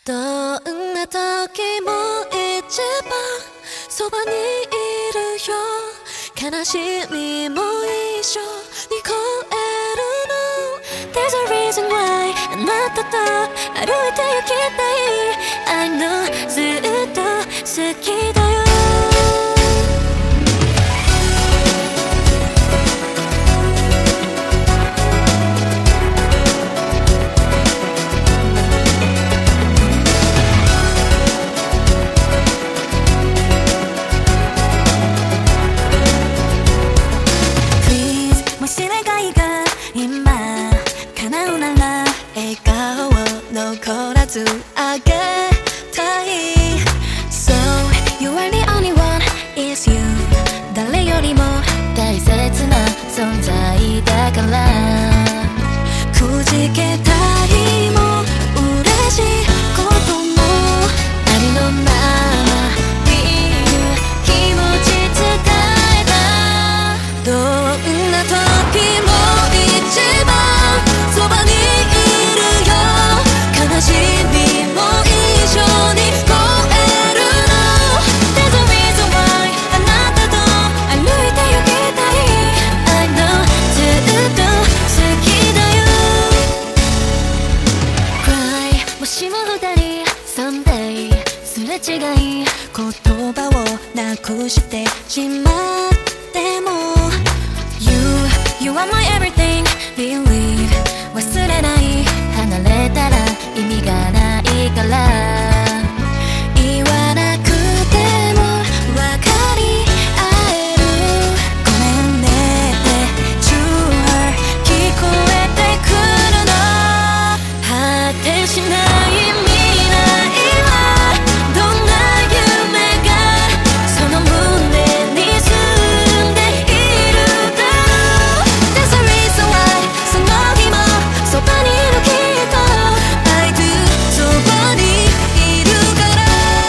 どんな時も一番そばにいるよ。悲しみも一緒に越えるの。 There's a reason why あなたと歩いて行きたい。 I know ずっと好きだよ。残らずあげたい。 So you are the only one, it's you。 誰よりも大切な存在だから。くじけたいも嬉しいこともありのままいる気持ち伝えた。どんな時も一番そばにいるよ。悲しみも一緒に越えるの。 There's a reason why あなたと歩いて行きたい。 I know ずっと好きだよ。 Cry もしも二人 Someday すれ違い言葉をなくしてしまっても You are my everything Believe 忘れない。離れたら意味がないから言わなくても分かり合える。ごめんねって To her 聞こえてくるの。果てしない未来はどんな夢がその胸に住んでいるだろう。 There's a reason why その日もそばにいるきっと。I do そばにいるから。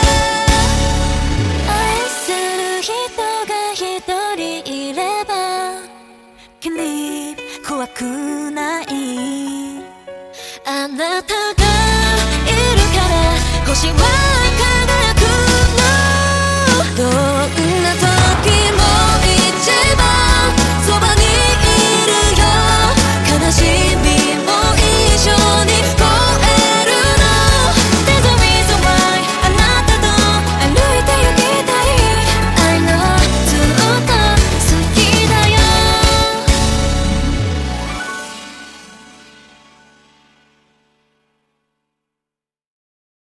愛する人が一人いれば Can leave 怖くない。あなたがいるから星は